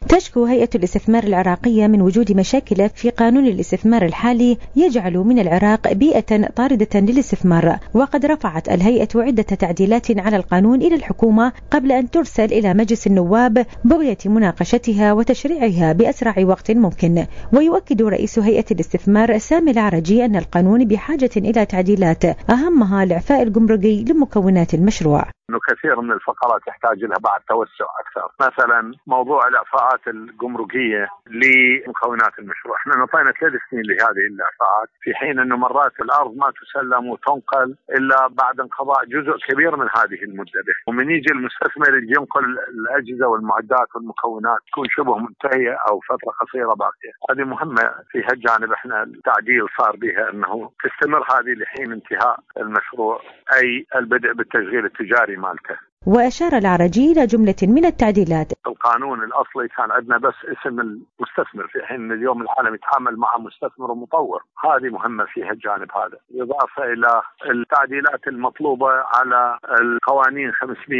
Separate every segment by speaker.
Speaker 1: تشكو هيئة الاستثمار العراقية من وجود مشاكل في قانون الاستثمار الحالي يجعل من العراق بيئة طاردة للاستثمار، وقد رفعت الهيئة عدة تعديلات على القانون إلى الحكومة قبل أن ترسل إلى مجلس النواب بغية مناقشتها وتشريعها بأسرع وقت ممكن. ويؤكد رئيس هيئة الاستثمار سامي العرجي أن القانون بحاجة إلى تعديلات أهمها الإعفاء الجمركي لمكونات المشروع.
Speaker 2: إنه كثير من الفقرات يحتاج لها بعد توسع أكثر، مثلا موضوع الإعفاءات الجمركية لمكونات المشروع، احنا نطينا 3 سنين لهذه الإعفاءات، في حين إنه مرات الأرض ما تسلم وتنقل إلا بعد انقضاء جزء كبير من هذه المدة به، ومن يجي المستثمر اللي ينقل الأجهزة والمعدات والمكونات تكون شبه منتهية أو فترة قصيرة باقية. هذه مهمة في هالجانب، احنا التعديل صار بها إنه تستمر هذه لحين انتهاء المشروع، أي البدء بالتشغيل التجاري مالته.
Speaker 1: وأشار العرجي إلى جملة من التعديلات.
Speaker 2: القانون الأصلي كان عندنا بس اسم المستثمر، في حين اليوم العالم يتعامل مع مستثمر ومطور، هذه مهمة فيها الجانب هذا. إضافة إلى التعديلات المطلوبة على القوانين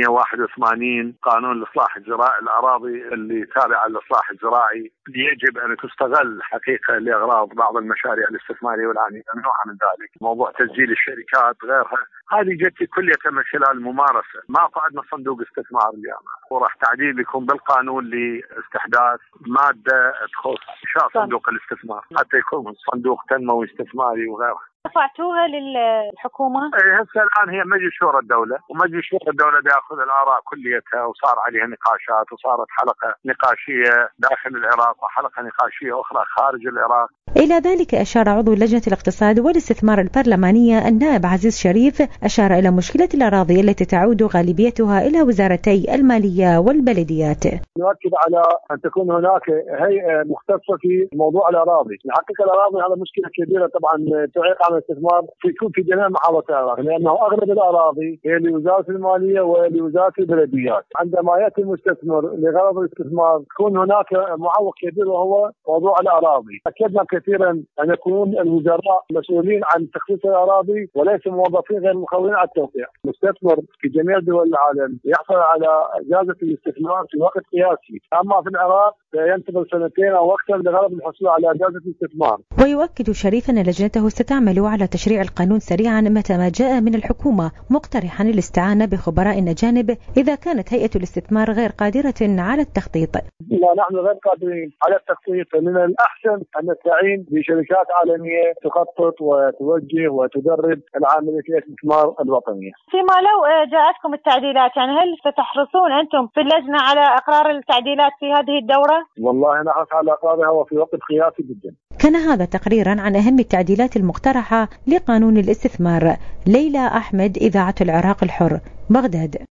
Speaker 2: 581 قانون الإصلاح الزراعي الأراضي اللي تابعة للإصلاح الزراعي، يجب أن تستغل حقيقة لأغراض بعض المشاريع الاستثمارية والعامة ممنوعة من ذلك. موضوع تسجيل الشركات غيرها، هذه جت كلها من خلال الممارسة، ما قعدنا صندوق استثمار اليوم، وراح تعديل يكون بالقانون لاستحداث مادة تخص إنشاء صندوق الاستثمار حتى يكون صندوق تنموي استثماري وغيره.
Speaker 3: رفعتوها للحكومة؟
Speaker 2: هسه الآن هي مجلس شورى الدولة، ومجلس شورى الدولة بياخذ الآراء كليتها، وصار عليها نقاشات، وصارت حلقة نقاشية داخل العراق وحلقة نقاشية أخرى خارج العراق.
Speaker 1: إلى ذلك أشار عضو لجنة الاقتصاد والاستثمار البرلمانية النائب عزيز شريف، أشار إلى مشكلة الأراضي التي تعود غالبيتها إلى وزارتي المالية والبلديات.
Speaker 4: نؤكد على أن تكون هناك هيئة مختصة في موضوع الأراضي. الحقيقة الأراضي هذا مشكلة كبيرة طبعا تعيق على الاستثمار يكون في جميع محافظات العراق، لأنه أغلب الأراضي هي لوزارة المالية ولوزارة البلديات. عندما يأتي المستثمر لغرض الاستثمار تكون هناك معوق كبير وهو موضوع الأراضي. أكدنا كثيرا أن يكون الوزراء مسؤولين عن تخصيص الأراضي وليس موظفين غير مخولين على التوقيع. المستثمر في جميع دول العالم يحصل على إجازة الاستثمار في وقت قياسي، أما في العراق ينتظر 2 أو أكثر لغرض الحصول على إجازة الاستثمار.
Speaker 1: ويؤكد شريف أن لجنته ستعمل على تشريع القانون سريعا متى ما جاء من الحكومة، مقترحا الاستعانة بخبراء أجانب إذا كانت هيئة الاستثمار غير قادرة على التخطيط.
Speaker 4: لا، نحن غير قادرين على التخطيط. من الأحسن أن نستعين بشركات عالمية تخطط وتوجه وتدرب العاملين في الاستثمار الوطنية.
Speaker 3: فيما لو جاءتكم التعديلات، يعني هل ستحرصون أنتم في اللجنة على إقرار التعديلات في هذه الدورة؟
Speaker 4: والله نحرص على إقرارها وفي وقت قياسي جدا.
Speaker 1: كان هذا تقريرا عن أهم التعديلات المقترحة لقانون الاستثمار. ليلى أحمد، إذاعة العراق الحر، بغداد.